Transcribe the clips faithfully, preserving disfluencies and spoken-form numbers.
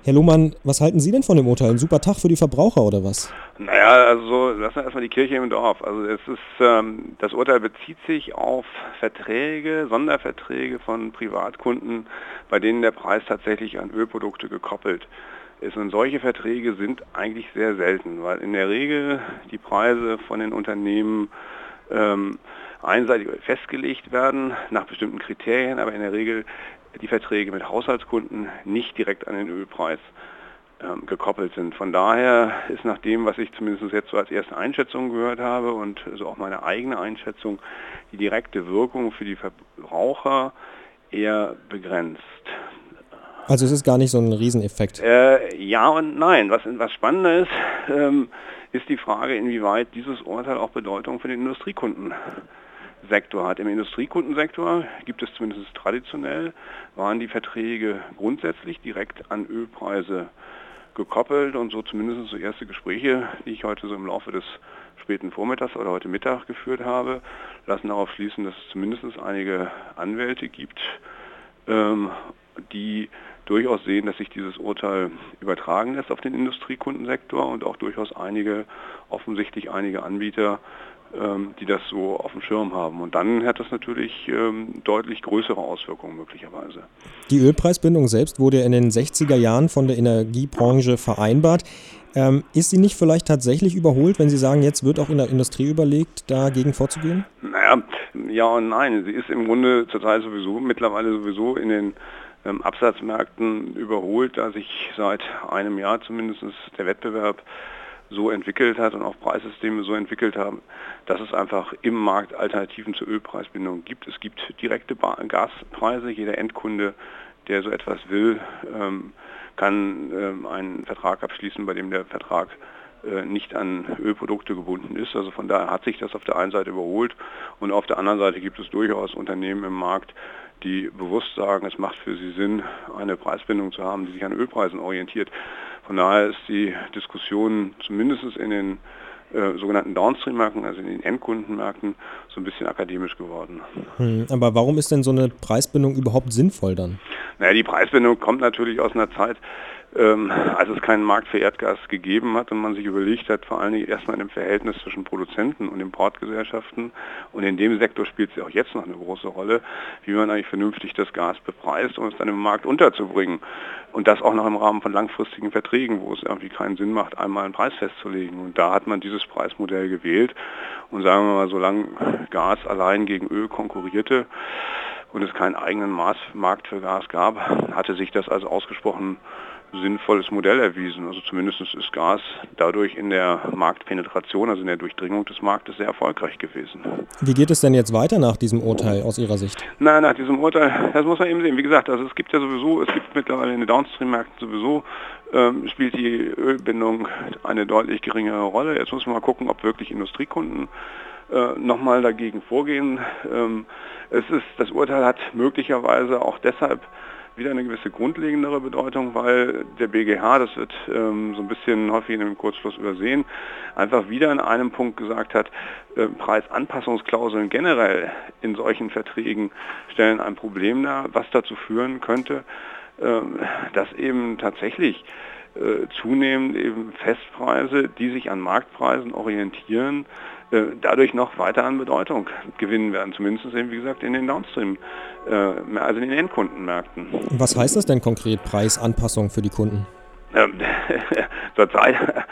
Herr Lohmann, was halten Sie denn von dem Urteil? Ein super Tag für die Verbraucher oder was? Naja, also lassen wir erstmal die Kirche im Dorf. Also es ist, ähm, das Urteil bezieht sich auf Verträge, Sonderverträge von Privatkunden, bei denen der Preis tatsächlich an Ölprodukte gekoppelt ist. Und solche Verträge sind eigentlich sehr selten, weil in der Regel die Preise von den Unternehmen ähm, einseitig festgelegt werden nach bestimmten Kriterien, aber in der Regel die Verträge mit Haushaltskunden nicht direkt an den Ölpreis ähm, gekoppelt sind. Von daher ist nach dem, was ich zumindest jetzt so als erste Einschätzung gehört habe und so auch meine eigene Einschätzung, die direkte Wirkung für die Verbraucher eher begrenzt. Also es ist gar nicht so ein Rieseneffekt. Äh, ja und nein. Was, was spannender ist, ähm, ist die Frage, inwieweit dieses Urteil auch Bedeutung für den Industriekundensektor hat. Im Industriekundensektor gibt es zumindest traditionell, waren die Verträge grundsätzlich direkt an Ölpreise gekoppelt und so zumindest so erste Gespräche, die ich heute so im Laufe des späten Vormittags oder heute Mittag geführt habe, lassen darauf schließen, dass es zumindest einige Anwälte gibt, ähm, die durchaus sehen, dass sich dieses Urteil übertragen lässt auf den Industriekundensektor und auch durchaus einige, offensichtlich einige Anbieter, ähm, die das so auf dem Schirm haben. Und dann hat das natürlich ähm, deutlich größere Auswirkungen möglicherweise. Die Ölpreisbindung selbst wurde in den sechziger Jahren von der Energiebranche vereinbart. Ähm, ist sie nicht vielleicht tatsächlich überholt, wenn Sie sagen, jetzt wird auch in der Industrie überlegt, dagegen vorzugehen? Naja, ja und nein. Sie ist im Grunde zurzeit sowieso, mittlerweile sowieso in den ähm, Absatzmärkten überholt, da sich seit einem Jahr zumindest der Wettbewerb so entwickelt hat und auch Preissysteme so entwickelt haben, dass es einfach im Markt Alternativen zur Ölpreisbindung gibt. Es gibt direkte Gaspreise. Jeder Endkunde, der so etwas will, ähm, kann ähm, einen Vertrag abschließen, bei dem der Vertrag äh, nicht an Ölprodukte gebunden ist. Also von daher hat sich das auf der einen Seite überholt und auf der anderen Seite gibt es durchaus Unternehmen im Markt, die bewusst sagen, es macht für sie Sinn, eine Preisbindung zu haben, die sich an Ölpreisen orientiert. Von daher ist die Diskussion zumindest in den äh, sogenannten Downstream-Märkten, also in den Endkundenmärkten, so ein bisschen akademisch geworden. Hm, aber warum ist denn so eine Preisbindung überhaupt sinnvoll dann? Naja, die Preisbindung kommt natürlich aus einer Zeit, ähm, als es keinen Markt für Erdgas gegeben hat und man sich überlegt hat, vor allen Dingen erstmal in dem Verhältnis zwischen Produzenten und Importgesellschaften, und in dem Sektor spielt sie auch jetzt noch eine große Rolle, wie man eigentlich vernünftig das Gas bepreist, um es dann im Markt unterzubringen. Und das auch noch im Rahmen von langfristigen Verträgen, wo es irgendwie keinen Sinn macht, einmal einen Preis festzulegen. Und da hat man dieses Preismodell gewählt. Und sagen wir mal, solange Gas allein gegen Öl konkurrierte und es keinen eigenen Markt für Gas gab, hatte sich das als ausgesprochen sinnvolles Modell erwiesen. Also zumindest ist Gas dadurch in der Marktpenetration, also in der Durchdringung des Marktes, sehr erfolgreich gewesen. Wie geht es denn jetzt weiter nach diesem Urteil aus Ihrer Sicht? Na, nach diesem Urteil, das muss man eben sehen. Wie gesagt, also es gibt ja sowieso, es gibt mittlerweile in den Downstream-Märkten sowieso, ähm, spielt die Ölbindung eine deutlich geringere Rolle. Jetzt muss man mal gucken, ob wirklich Industriekunden äh, nochmal dagegen vorgehen. Ähm, es ist, das Urteil hat möglicherweise auch deshalb wieder eine gewisse grundlegendere Bedeutung, weil der B G H, das wird ähm, so ein bisschen häufig in dem Kurzschluss übersehen, einfach wieder in einem Punkt gesagt hat, äh, Preisanpassungsklauseln generell in solchen Verträgen stellen ein Problem dar, was dazu führen könnte, äh, dass eben tatsächlich äh, zunehmend eben Festpreise, die sich an Marktpreisen orientieren, dadurch noch weiter an Bedeutung gewinnen werden, zumindest eben, wie gesagt, in den Downstream, also in den Endkundenmärkten. Was heißt das denn konkret, Preisanpassung für die Kunden? Ähm, zurzeit,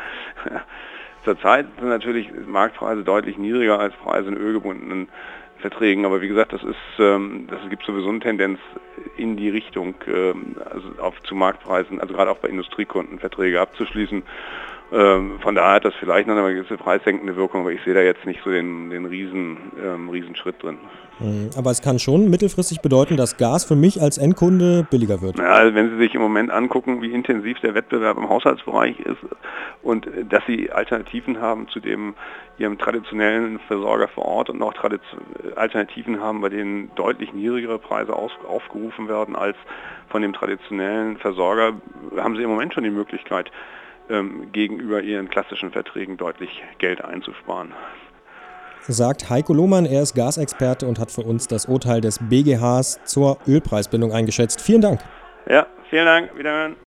zurzeit sind natürlich Marktpreise deutlich niedriger als Preise in ölgebundenen Verträgen, aber wie gesagt, das ist, ähm, das gibt sowieso eine Tendenz in die Richtung, ähm, also auf zu Marktpreisen, also gerade auch bei Industriekunden Verträge abzuschließen. Ähm, von daher hat das vielleicht noch eine gewisse preissenkende Wirkung, aber ich sehe da jetzt nicht so den, den riesen, ähm, riesen Schritt drin. Aber es kann schon mittelfristig bedeuten, dass Gas für mich als Endkunde billiger wird. Ja, also wenn Sie sich im Moment angucken, wie intensiv der Wettbewerb im Haushaltsbereich ist und dass Sie Alternativen haben zu dem Ihrem traditionellen Versorger vor Ort und auch Alternativen haben, bei denen deutlich niedrigere Preise aus, aufgerufen werden als von dem traditionellen Versorger, haben Sie im Moment schon die Möglichkeit, ähm, gegenüber Ihren klassischen Verträgen deutlich Geld einzusparen. Sagt Heiko Lohmann, er ist Gasexperte und hat für uns das Urteil des B G Hs zur Ölpreisbindung eingeschätzt. Vielen Dank. Ja, vielen Dank. Wiederhören.